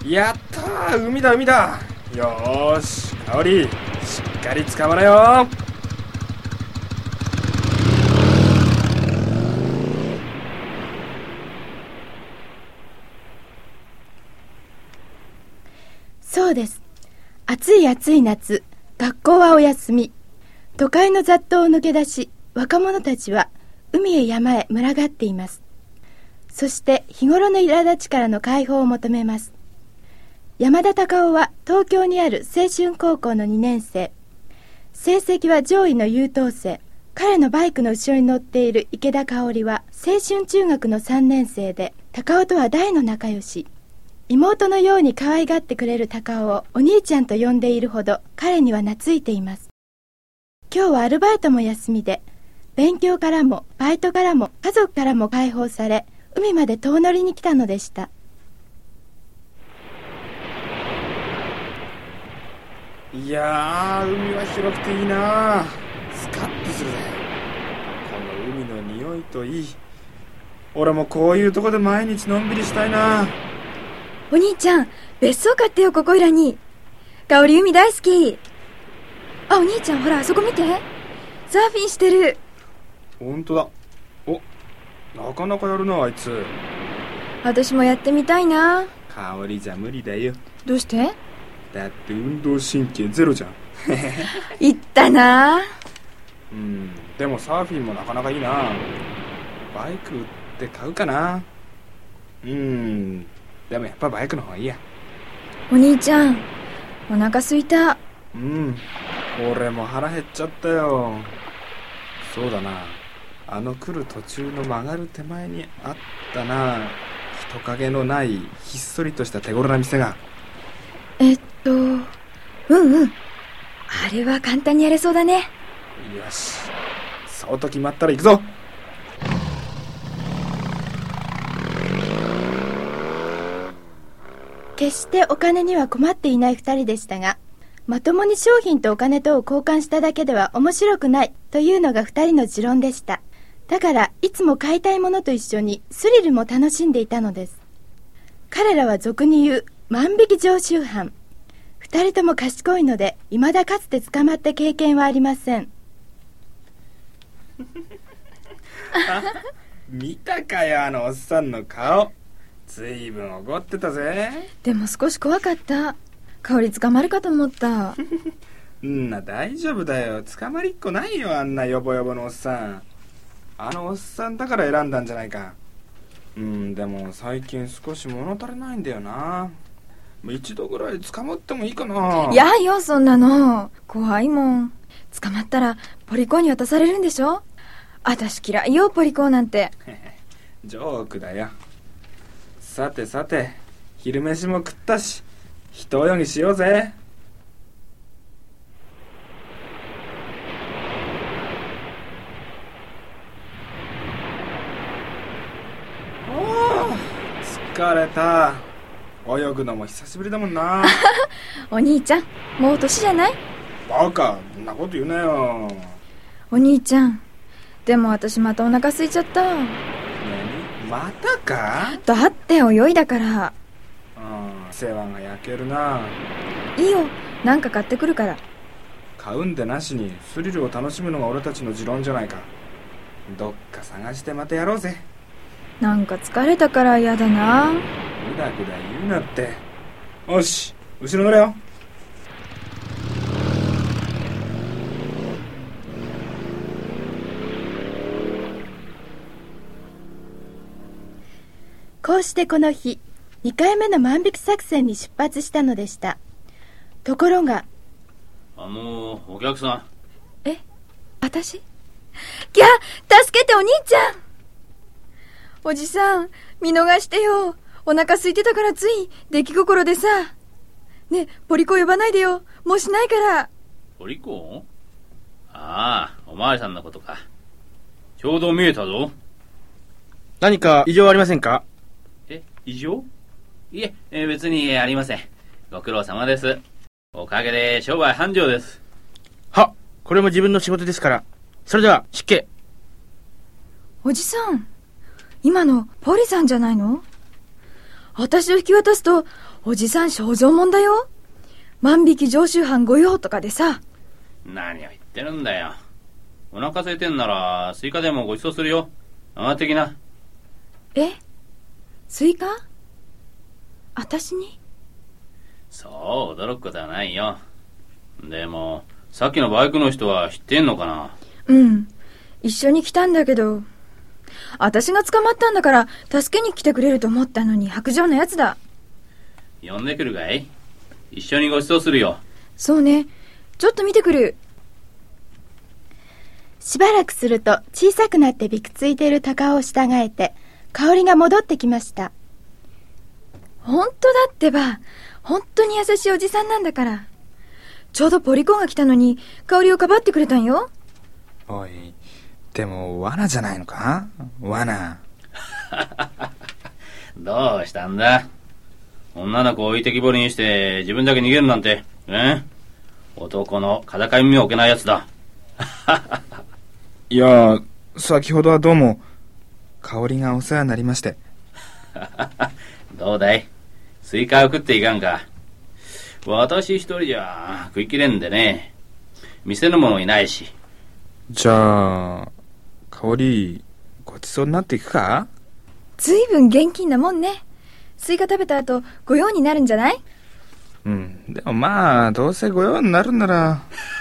やったー、海だ海だ。よーし、香織、しっかり捕まれよ。 そうです。暑い暑い夏、学校はお休み。都会の雑踏を抜け出し、若者たちは海へ山へ群がっています。そして日頃の苛立ちからの解放を求めます。山田隆夫は東京にある青春高校の2年生。成績は上位の優等生。彼のバイクの後ろに乗っている池田香織は青春中学の3年生で、隆夫とは大の仲良し。妹のように可愛がってくれる隆夫をお兄ちゃんと呼んでいるほど彼には懐いています。今日はアルバイトも休みで、勉強からもバイトからも家族からも解放され、海まで遠乗りに来たのでした。 いやー、海は広くていいな。スカッとするぜ。この海の匂いといい。俺もこういうとこで毎日のんびりしたいな。 お兄ちゃん、別荘買ってよ、ここいらに。香織海大好き。あ、お兄ちゃん、ほらあそこ見て、サーフィンしてる。 ほんとだ。お、なかなかやるな、あいつ。 私もやってみたいな。 香織じゃ無理だよ。 どうして？ だって運動神経ゼロじゃん。 言ったな。 でもサーフィンもなかなかいいな。バイク売って買うかな。でもやっぱバイクの方がいいや。 お兄ちゃん、お腹すいた。 俺も腹減っちゃったよ。そうだな、来る途中の曲がる手前にあったな、人影のないひっそりとした手頃な店が。 あれは簡単にやれそうだね。 よし、そうと決まったら行くぞ。 決してお金には困っていない2人でしたが、まともに商品とお金とを交換しただけでは面白くないというのが2人の持論でした。だからいつも買いたいものと一緒にスリルも楽しんでいたのです。彼らは俗に言う万引き常習犯。2人とも賢いので、未だかつて捕まった経験はありません。 見たかよ、あのおっさんの顔。ずいぶん怒ってたぜ。 でも少し怖かった。香織捕まるかと思った。 大丈夫だよ。捕まりっこないよ、あんなヨボヨボのおっさん。あのおっさんだから選んだんじゃないか。でも最近少し物足りないんだよな。一度ぐらい捕まってもいいかな。 いやよ、そんなの怖いもん。捕まったらポリコに渡されるんでしょ。私嫌いよ、ポリコなんて。 ジョークだよ。さてさて、昼飯も食ったし、一泳ぎしようぜ。疲れた。泳ぐのも久しぶりだもんな。 お兄ちゃん、もう年じゃない？ バカ、そんなこと言うなよ。 お兄ちゃん、でも私またお腹空いちゃった。 何？またか？ だって泳いだから。 世話が焼けるな。 いいよ、なんか買ってくるから。 買うんでなしにスリルを楽しむのが俺たちの持論じゃないか。どっか探してまたやろうぜ。 なんか疲れたから嫌だな。 ぐだぐだ言うなって。よし、後ろ乗れよ。 こうしてこの日、2回目の万引き作戦に出発したのでした。ところが、 お客さん。 私？きゃ、助けてお兄ちゃん。おじさん、見逃してよ。お腹空いてたからつい出来心でさ。ね、ポリコ呼ばないでよ。もうしないから。 ポリコ？ああ、おまわりさんのことか。ちょうど見えたぞ。 何か異常ありませんか？ 異常？いえ、別にありません。ご苦労様です。おかげで商売繁盛です。 は、これも自分の仕事ですから。それでは失敬。 おじさん、今のポリさんじゃないの？ 私を引き渡すと、おじさん正常もんだよ。万引き常習犯御用とかでさ。 何を言ってるんだよ。お腹空いてんならスイカでもご馳走するよ。上がってきな。 え？スイカ？私に？ そう驚くことはないよ。でもさっきのバイクの人は知ってんのかな？ うん、一緒に来たんだけど、私が捕まったんだから助けに来てくれると思ったのに薄情なやつだ。 呼んでくるかい？一緒にご馳走するよ。 そうね、ちょっと見てくる。 しばらくすると小さくなってびくついている鷹を従えて香りが戻ってきました。 本当だってば、本当に優しいおじさんなんだから。ちょうどポリコンが来たのに香りをかばってくれたんよ。 おい、でも罠じゃないのか？罠。 どうしたんだ？女の子を置いてきぼりにして自分だけ逃げるなんて、男の裸耳を置けないやつだ。 いや、先ほどはどうも。香りがお世話になりまして。 どうだい？スイカを食っていかんか？私一人じゃ食いきれんでね。店の者いないし。 じゃあ、香り、ごちそうになっていくか？ ずいぶん現金なもんね。スイカ食べた後、御用になるんじゃない？ うん、でもまあ、どうせ御用になるなら。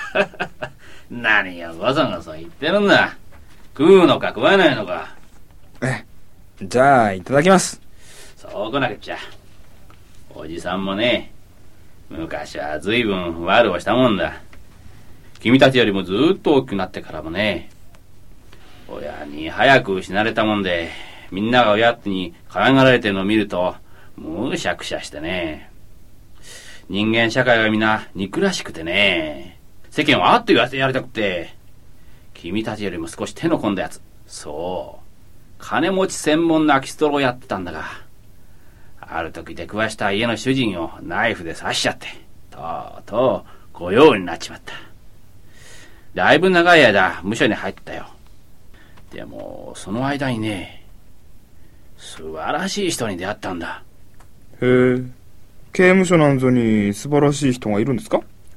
何をごそごそ言ってるんだ。食うのか食わないのか。 じゃあ、いただきます。 そうこなくっちゃ。おじさんもね、昔はずいぶん悪をしたもんだ。君たちよりもずっと大きくなってからもね、親に早く死なれたもんで、みんなが親に可愛がられてるのを見ると、むしゃくしゃしてね。人間社会がみんな憎らしくてね、世間をあっと言わせてやりたくて、君たちよりも少し手の込んだやつ、そう、金持ち専門の空きストロをやってたんだが、ある時出くわした家の主人をナイフで刺しちゃって、とうとう御用になっちまった。だいぶ長い間無所に入ってたよ。でもその間にね、素晴らしい人に出会ったんだ。 へえ、刑務所なんぞに素晴らしい人がいるんですか？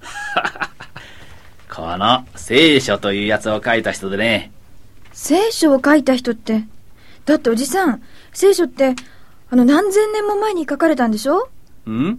この聖書というやつを書いた人でね。 聖書を書いた人って、だっておじさん、聖書って何千年も前に書かれたんでしょ？ ん？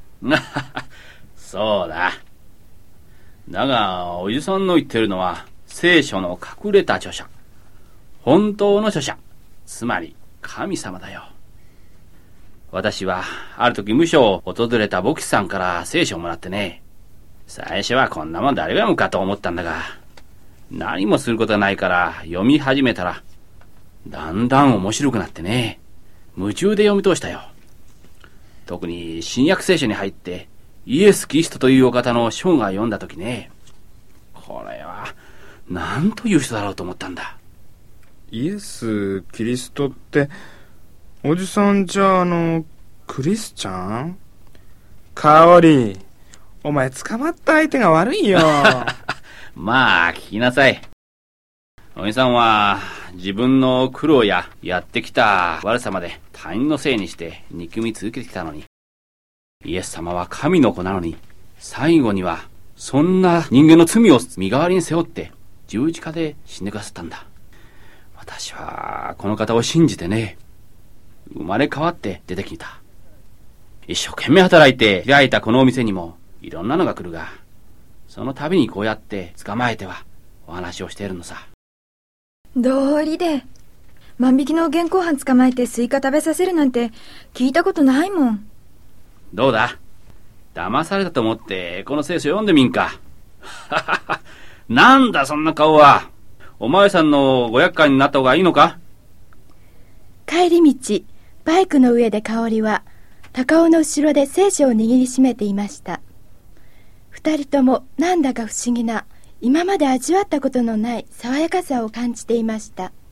そうだ。だがおじさんの言ってるのは聖書の隠れた著者、本当の著者、つまり神様だよ。私はある時無所を訪れた牧師さんから聖書をもらってね、最初はこんなもん誰が読むかと思ったんだが、何もすることがないから読み始めたら、だんだん面白くなってね、夢中で読み通したよ。特に新約聖書に入ってイエス・キリストというお方の生涯を読んだ時ね、これは何という人だろうと思ったんだ。 イエス・キリストって、おじさんじゃクリスチャン？香織、お前捕まった相手が悪いよ。 まあ聞きなさい。おじさんは自分の苦労ややってきた悪さまで他人のせいにして憎み続けてきたのに、イエス様は神の子なのに、最後にはそんな人間の罪を身代わりに背負って十字架で死んでくださったんだ。私はこの方を信じてね、生まれ変わって出てきた。一生懸命働いて開いたこのお店にもいろんなのが来るが、その度にこうやって捕まえてはお話をしているのさ。 道理で万引きの現行犯捕まえてスイカ食べさせるなんて聞いたことないもん。 どうだ、騙されたと思ってこの聖書読んでみんか。なんだそんな顔は。お前さんのご厄介になった方がいいのか？ 帰り道、バイクの上で香織は高尾の後ろで聖書を握りしめていました。二人ともなんだか不思議な、今まで味わったことのない爽やかさを感じていました。